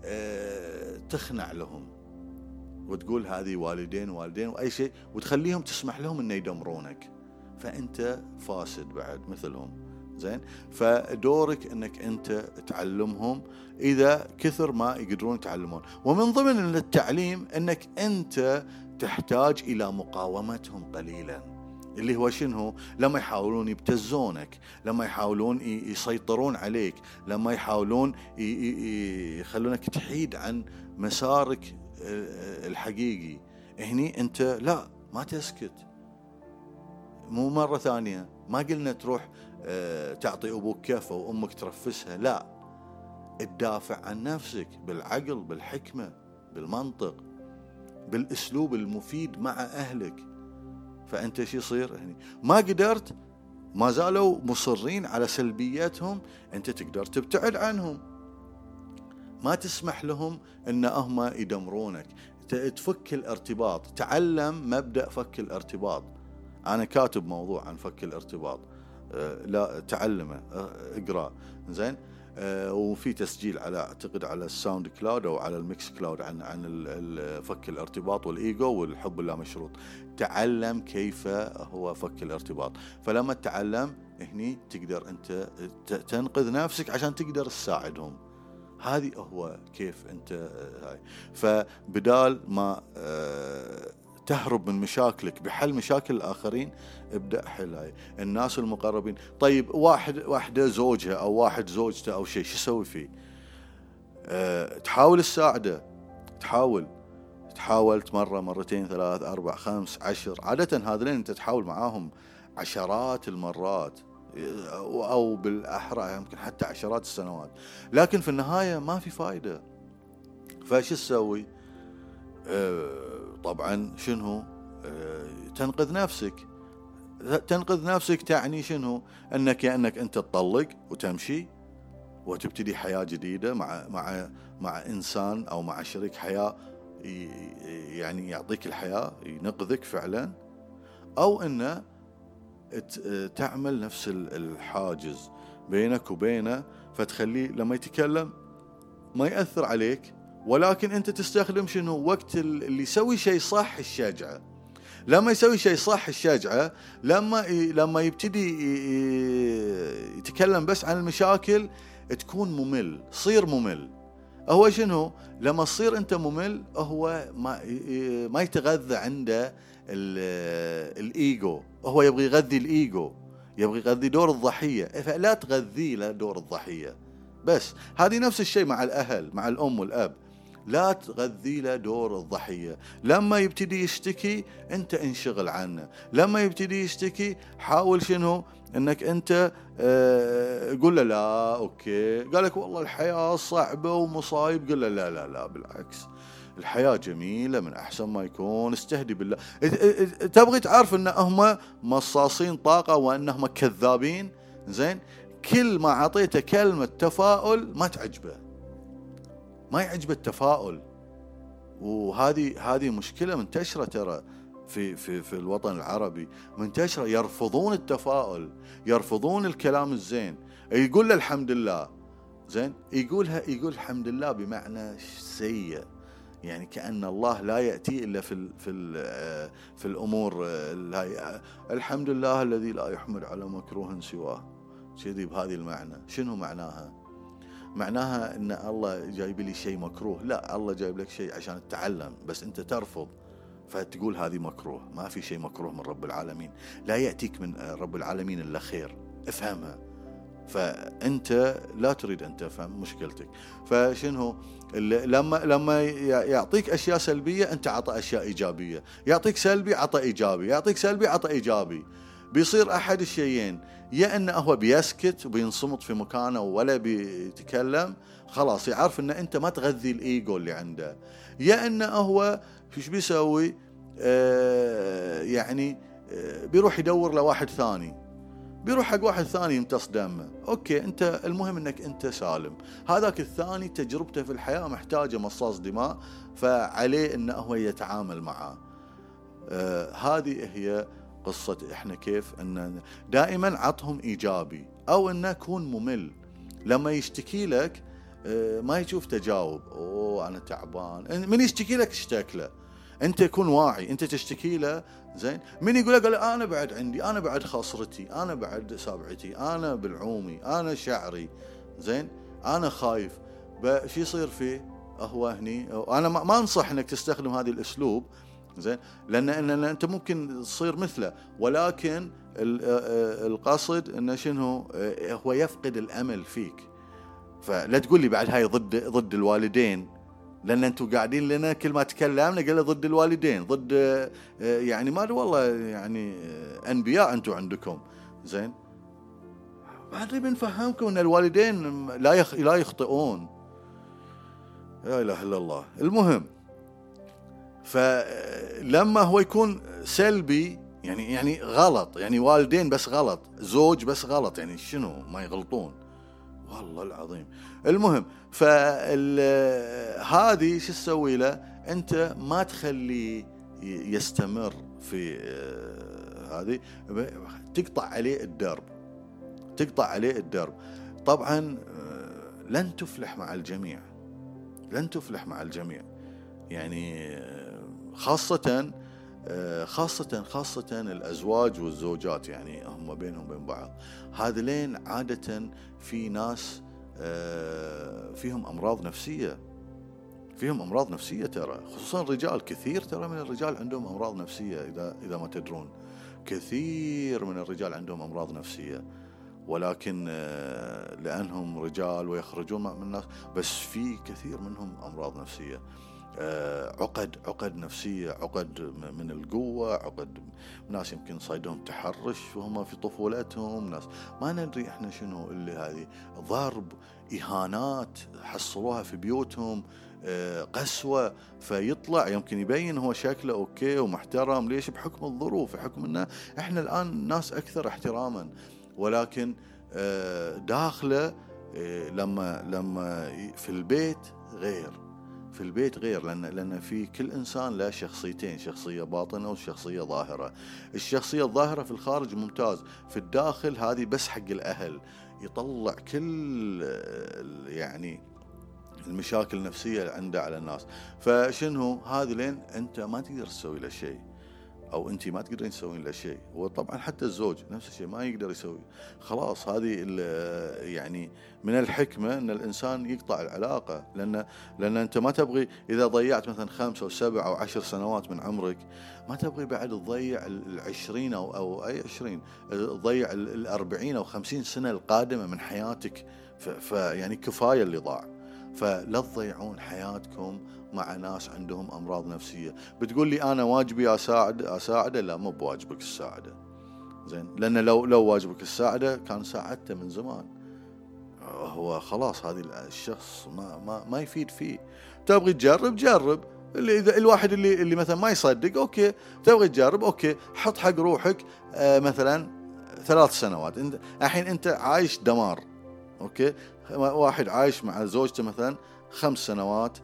A: تخنع لهم وتقول هذه والدين واي شيء، وتخليهم تسمح لهم انه يدمرونك، فانت فاسد بعد مثلهم. زين. فدورك انك انت تعلمهم اذا كثر ما يقدرون يتعلمون. ومن ضمن التعليم انك انت تحتاج الى مقاومتهم قليلا، اللي هو شنو؟ لما يحاولون يبتزونك، لما يحاولون يسيطرون عليك، لما يحاولون يخلونك تحيد عن مسارك الحقيقي، هني انت لا، ما تسكت. مو مرة ثانية، ما قلنا تروح تعطي ابوك كفة وامك ترفسها، لا، تدافع عن نفسك بالعقل، بالحكمة، بالمنطق، بالاسلوب المفيد مع اهلك. فانت شو يصير هني؟ ما قدرت، ما زالوا مصرين على سلبياتهم، انت تقدر تبتعد عنهم، ما تسمح لهم ان هم يدمرونك، تفك الارتباط. تعلم مبدأ فك الارتباط. انا كاتب موضوع عن فك الارتباط، لا تعلمه، اقرأ. زين. وفي تسجيل على اعتقد على الساوند كلاود او على الميكس كلاود عن فك الارتباط والايجو والحب اللامشروط. تعلم كيف هو فك الارتباط، فلما تتعلم هني تقدر انت تنقذ نفسك عشان تقدر تساعدهم. هذه هو كيف انت هاي. فبدال ما تهرب من مشاكلك بحل مشاكل الآخرين، ابدأ حل هاي. الناس المقربين، طيب واحدة زوجها أو واحد زوجته أو شيء، شو يسوي فيه؟ تحاول تساعده، تحاولت مرة، مرتين، 3، 4، 5، 10. عادة هذين أنت تحاول معاهم عشرات المرات، أو بالأحرى يمكن حتى عشرات السنوات، لكن في النهاية ما في فايدة. فايش تسوي؟ طبعا شنو؟ تنقذ نفسك. تعني شنو؟ انك انت تطلق وتمشي وتبتدي حياة جديدة مع انسان او مع شريك حياة يعني يعطيك الحياة، ينقذك فعلا، او انه تعمل نفس الحاجز بينك وبينه، فتخليه لما يتكلم ما يأثر عليك، ولكن انت تستخدم شنو؟ وقت اللي يسوي شيء صح الشجعة. لما يسوي شيء صح الشجعة، لما يبتدي يتكلم بس عن المشاكل، تكون ممل، صير ممل. هو شنو؟ لما تصير انت ممل، هو ما يتغذى عنده الايجو، هو يبغى يغذي الايجو، يبغى يغذي دور الضحية، فلا تغذي له دور الضحية. بس هذه نفس الشيء مع الأهل، مع الأم والأب، لا تغذي له دور الضحية. لما يبتدي يشتكي انت انشغل عنه، لما يبتدي يشتكي حاول شنو؟ انك انت قول له لا اوكي، قالك والله الحياة صعبة ومصايب، قل له لا لا لا بالعكس، الحياة جميلة، من أحسن ما يكون، استهدي بالله. تبغي تعرف ان هم مصاصين طاقة وانهم كذابين؟ زين، كل ما عطيته كلمة تفاؤل ما تعجبه، ما يعجبه التفاؤل. وهذه مشكلة منتشرة ترى في الوطن العربي، منتشرة. يرفضون التفاؤل، يرفضون الكلام الزين. يقول له الحمد لله، زين، يقول الحمد لله بمعنى سيء، يعني كأن الله لا يأتي إلا في الأمور الحمد لله الذي لا يحمد على مكروه سواه، كذي بهذه المعنى. شنو معناها؟ معناها ان الله جايب لي شيء مكروه؟ لا، الله جايب لك شيء عشان تتعلم، بس انت ترفض. فتقول هذه مكروه. ما في شيء مكروه من رب العالمين، لا يأتيك من رب العالمين إلا خير، افهمها. فأنت لا تريد أن تفهم مشكلتك. فشنو لما يعطيك أشياء سلبية أنت عطى أشياء إيجابية، يعطيك سلبي عطى إيجابي، يعطيك سلبي عطى إيجابي. بيصير أحد الشيئين، يا أنه هو بيسكت وبينصمت في مكانه ولا بيتكلم، خلاص يعرف أن أنت ما تغذي الإيجو اللي عنده، يا أنه هو فيش بيسوي يعني بيروح يدور لواحد ثاني، بيروح حق واحد ثاني يمتص دمه. اوكي، انت المهم انك انت سالم. هذاك الثاني تجربته في الحياة محتاجة مصاص دماء، فعليه انه هو يتعامل معه. هذه هي قصة احنا كيف ان دائما عطهم ايجابي، او انه يكون ممل. لما يشتكي لك ما يشوف تجاوب، اوه انا تعبان، من يشتكي لك اشتكله، انت يكون واعي، انت تشتكي له زين. من يقول لك انا بعد عندي، انا بعد خاصرتي، انا بعد سابعتي، انا بالعومي، انا شعري زين، انا خايف، شو يصير فيه؟ هو هني انا ما انصح انك تستخدم هذا الاسلوب زين، لان انت ممكن تصير مثله، ولكن القصد انه شنو، هو يفقد الامل فيك. فلا تقول لي بعد هاي ضد الوالدين، لأن أنتم قاعدين لنا كل ما تكلمنا قال ضد الوالدين، ضد يعني ما والله يعني أنبياء أنتم عندكم زين. بعد بنفهمكم أن الوالدين لا يخطئون، لا إله إلا الله. المهم، فلما هو يكون سلبي يعني غلط، يعني والدين بس غلط، زوج بس غلط، يعني شنو ما يغلطون والله العظيم. المهم، فهذه شو تسوي له؟ انت ما تخليه يستمر في هذه، تقطع عليه الدرب، تقطع عليه الدرب. طبعا لن تفلح مع الجميع، لن تفلح مع الجميع، يعني خاصة الأزواج والزوجات، يعني هم بينهم بين بعض. هذلين عادة في ناس فيهم أمراض نفسية، فيهم أمراض نفسية ترى، خصوصا الرجال. كثير ترى من الرجال عندهم أمراض نفسية، إذا ما تدرون كثير من الرجال عندهم أمراض نفسية، ولكن لأنهم رجال ويخرجون من الناس، بس في كثير منهم أمراض نفسية، عقد نفسية، عقد من القوة، عقد ناس يمكن صيدهم تحرش وهم في طفولتهم، ناس ما ندري احنا شنو اللي هذه، ضرب، إهانات حصلوها في بيوتهم، قسوة. فيطلع يمكن يبين هو شكله أوكي ومحترم، ليش؟ بحكم الظروف، بحكم أنه احنا الآن ناس أكثر احتراما، ولكن داخله لما في البيت غير، في البيت غير، لأن في كل إنسان له شخصيتين، شخصية باطنة وشخصية ظاهرة. الشخصية الظاهرة في الخارج ممتاز، في الداخل هذه بس حق الأهل، يطلع كل يعني المشاكل النفسية اللي عنده على الناس. فشنو هذه لين أنت ما تقدر تسوي له شيء، أو أنت ما تقدرين تسوين له شيء، وطبعا حتى الزوج نفس الشيء ما يقدر يسوي. خلاص هذه يعني من الحكمة أن الإنسان يقطع العلاقة، لأن أنت ما تبغي إذا ضيعت مثلا 5 أو 7 أو 10 سنوات من عمرك، ما تبغي بعد تضيع 20 أو أي 20، تضيع 40 أو 50 سنة القادمة من حياتك. فيعني كفاية اللي ضاع. فلا تضيعون حياتكم مع ناس عندهم أمراض نفسية. بتقول لي أنا واجبي أساعده، لا مو بواجبك الساعده زين، لأن لو واجبك الساعده كان ساعدته من زمان. هو خلاص هذا الشخص ما يفيد فيه. تبغي تجرب، جرب. إذا الواحد اللي مثلا ما يصدق، أوكي تبغي تجرب، أوكي حط حق روحك مثلا 3 سنوات. الحين أنت عايش دمار، أوكي، واحد عايش مع زوجته مثلا 5 سنوات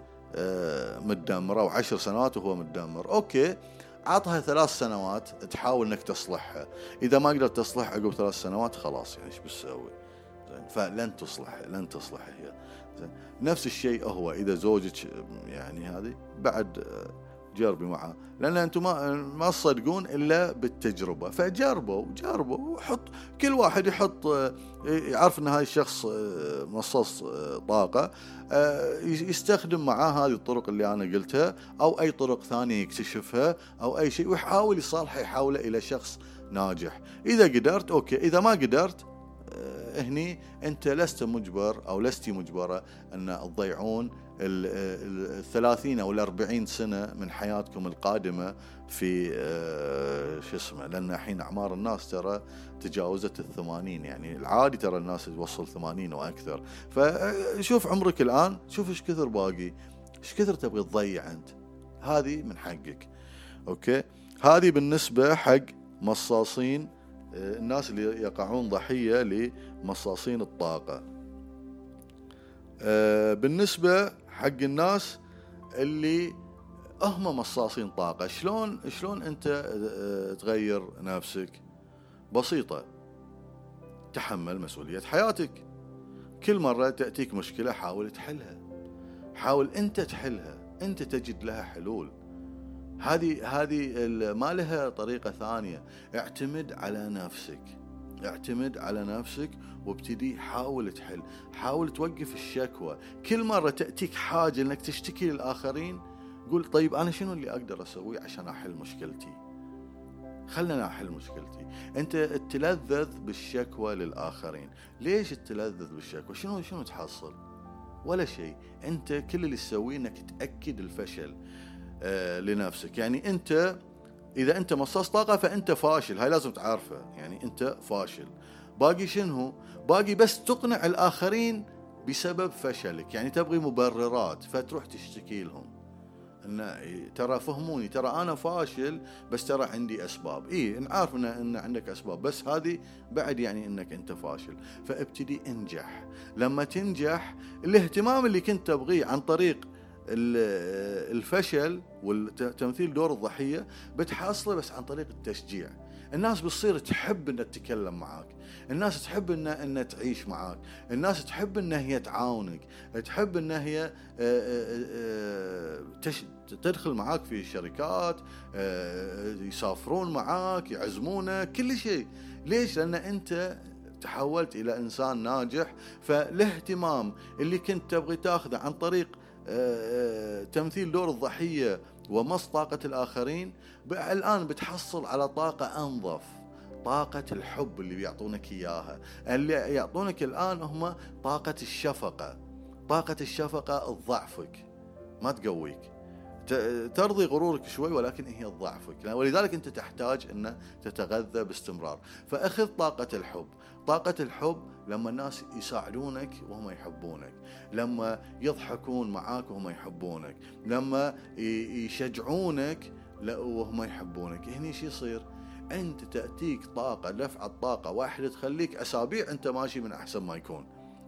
A: متدمرة و10 سنوات وهو متدمر، أوكي عطها 3 سنوات تحاول انك تصلحها. اذا ما قدرت تصلح عقب 3 سنوات خلاص يعني ايش بتسوي؟ زين، فلن تصلح هي. زين، نفس الشيء هو اذا زوجك يعني هذه بعد جربي معاه، لأن أنتم ما تصدقون إلا بالتجربة. فجربوا وحط كل واحد يحط يعرف أن هاي الشخص مصاص طاقة، يستخدم معاه هذه الطرق اللي أنا قلتها أو أي طرق ثانية يكتشفها أو أي شيء، ويحاول يصالحه، يحوله إلى شخص ناجح. إذا قدرت أوكي، إذا ما قدرت هني أنت لست مجبر أو لستي مجبرة أن تضيعون 30 أو 40 سنة من حياتكم القادمة في شو اسمه، لأن الحين أعمار الناس ترى تجاوزت 80، يعني العادي ترى الناس توصل 80 وأكثر. فشوف عمرك الآن، شوف إيش كثر باقي، إيش كثر تبغي تضيع أنت، هذه من حقك. أوكي، هذه بالنسبة حق مصاصين، الناس اللي يقعون ضحية لمصاصين الطاقة. بالنسبة حق الناس اللي هم مصاصين طاقة، شلون أنت تغير نفسك؟ بسيطة، تحمل مسؤولية حياتك. كل مرة تأتيك مشكلة حاول تحلها، حاول أنت تحلها، أنت تجد لها حلول. هذه ما لها طريقة ثانية. اعتمد على نفسك وابتدي حاول تحل، حاول توقف الشكوى. كل مرة تأتيك حاجة انك تشتكي للآخرين، قول طيب أنا شنو اللي أقدر أسويه عشان أحل مشكلتي؟ خلنا أحل مشكلتي. أنت تلذذ بالشكوى للآخرين. ليش تلذذ بالشكوى؟ شنو تحصل؟ ولا شيء. أنت كل اللي تسويه انك تأكد الفشل لنفسك. يعني أنت إذا أنت مصاص طاقة فأنت فاشل، هاي لازم تعرفه، يعني أنت فاشل. باقي شنو؟ باقي بس تقنع الآخرين بسبب فشلك. يعني تبغي مبررات فتروح تشتكي لهم إن ترى فهموني، ترى أنا فاشل بس ترى عندي أسباب. نعرف إن عندك أسباب، بس هذه بعد يعني إنك أنت فاشل. فابتدي انجح. لما تنجح الاهتمام اللي كنت تبغيه عن طريق الفشل والتمثيل دور الضحية بتحصله بس عن طريق التشجيع. الناس بتصير تحب أن تتكلم معاك، الناس تحب أن تعيش معاك، الناس تحب أن هي تعاونك، تحب أن هي تدخل معاك في شركات، يسافرون معاك، يعزمونك، كل شيء. ليش؟ لأن أنت تحولت إلى إنسان ناجح. فالاهتمام اللي كنت تبغي تاخذه عن طريق تمثيل دور الضحية ومص طاقة الآخرين، الآن بتحصل على طاقة أنظف، طاقة الحب اللي بيعطونك إياها. اللي يعطونك الآن هم طاقة الشفقة. طاقة الشفقة تضعفك ما تقويك، ترضي غرورك شوي ولكن هي تضعفك، ولذلك أنت تحتاج أن تتغذى باستمرار. فأخذ طاقة الحب. طاقة الحب لما الناس يساعدونك وهم يحبونك، لما يضحكون معاك وهم يحبونك، لما يشجعونك وهم يحبونك، هني شي يصير؟ أنت تأتيك طاقة، دفعة طاقة واحدة تخليك أسابيع أنت ماشي من أحسن ما يكون.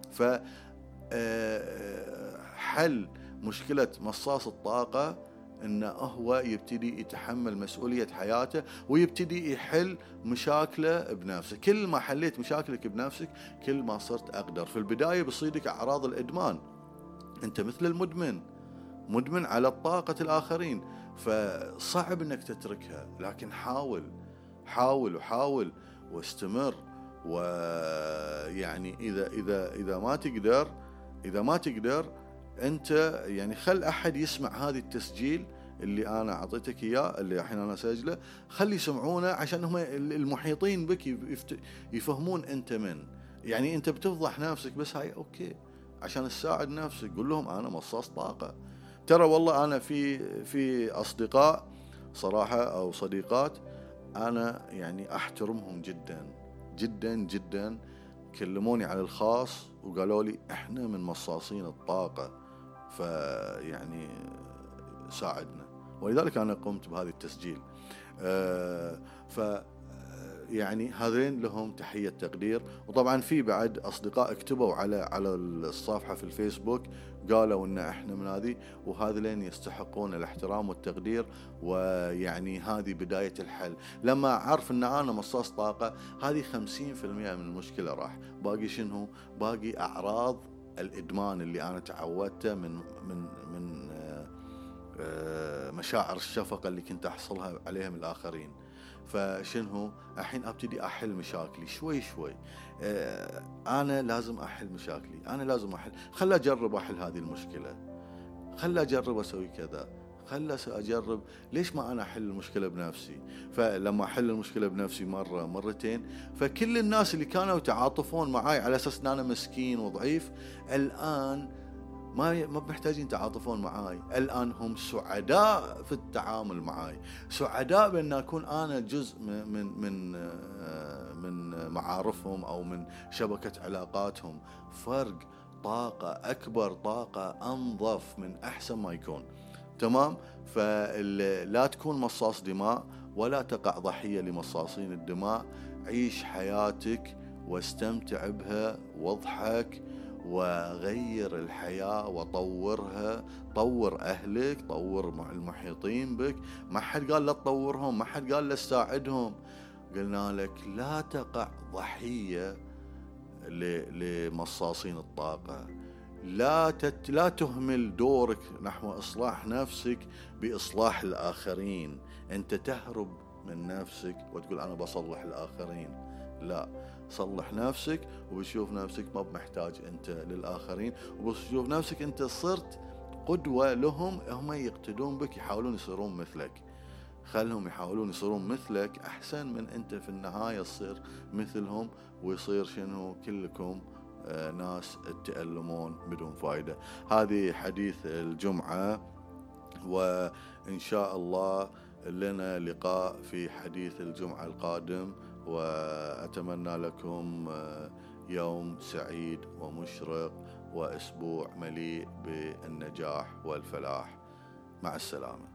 A: حل مشكلة مصاص الطاقة إنه هو يبتدي يتحمل مسؤولية حياته ويبتدي يحل مشاكله بنفسه. كل ما حليت مشاكلك بنفسك كل ما صرت أقدر. في البداية بصيدك أعراض الإدمان، أنت مثل المدمن، مدمن على طاقة الآخرين، فصعب إنك تتركها. لكن حاول واستمر. ويعني إذا ما تقدر أنت يعني خل أحد يسمع هذه التسجيل اللي أنا أعطيتك إياه، اللي الحين أنا سجله، خلي يسمعونه عشان هم المحيطين بك يفهمون أنت من. يعني أنت بتفضح نفسك بس هاي أوكي عشان تساعد نفسك. قول لهم أنا مصاص طاقة. ترى والله أنا في أصدقاء صراحة أو صديقات أنا يعني أحترمهم جدا جدا جدا، كلموني على الخاص وقالوا لي إحنا من مصاصين الطاقة، فيعني ساعدنا، ولذلك أنا قمت بهذا التسجيل. يعني هذين لهم تحية تقدير. وطبعا في بعد أصدقاء اكتبوا على الصفحة في الفيسبوك قالوا إن إحنا من هذه، وهذين يستحقون الاحترام والتقدير. ويعني هذه بداية الحل. لما أعرف إن أنا مصاص طاقة، هذه 50% من المشكلة راح. باقي شنو؟ باقي أعراض الإدمان اللي أنا تعودته من مشاعر الشفقة اللي كنت أحصلها عليها من الآخرين. فشنو الحين أبتدي أحل مشاكلي شوي شوي. أنا لازم أحل مشاكلي، أنا لازم أحل، خل أجرب أحل هذه المشكلة، خل أجرب أسوي كذا، خل أجرب، ليش ما أنا أحل المشكلة بنفسي؟ فلما أحل المشكلة بنفسي مرة مرتين، فكل الناس اللي كانوا يتعاطفون معاي على أساس أن أنا مسكين وضعيف، الآن ما محتاجين يتعاطفون معاي، الآن هم سعداء في التعامل معاي، سعداء بأن أكون أنا جزء من معارفهم أو من شبكة علاقاتهم. فرق، طاقة أكبر، طاقة أنظف من أحسن ما يكون. تمام. فلا تكون مصاص دماء ولا تقع ضحية لمصاصين الدماء. عيش حياتك واستمتع بها واضحك وغير الحياة وطورها. طور أهلك، طور المحيطين بك. ما حد قال لا تطورهم، ما حد قال لا تساعدهم، قلنا لك لا تقع ضحية لمصاصين الطاقة. لا تهمل دورك نحو إصلاح نفسك بإصلاح الآخرين. أنت تهرب من نفسك وتقول أنا بصلح الآخرين، لا، صلح نفسك وبتشوف نفسك ما بمحتاج أنت للآخرين، وبتشوف نفسك أنت صرت قدوة لهم، هم يقتدون بك، يحاولون يصيرون مثلك. خلهم يحاولون يصيرون مثلك أحسن من أنت في النهاية تصير مثلهم ويصير شنو كلكم ناس تتألمون بدون فائدة. هذه حديث الجمعة، وإن شاء الله لنا لقاء في حديث الجمعة القادم، وأتمنى لكم يوم سعيد ومشرق وأسبوع مليء بالنجاح والفلاح. مع السلامة.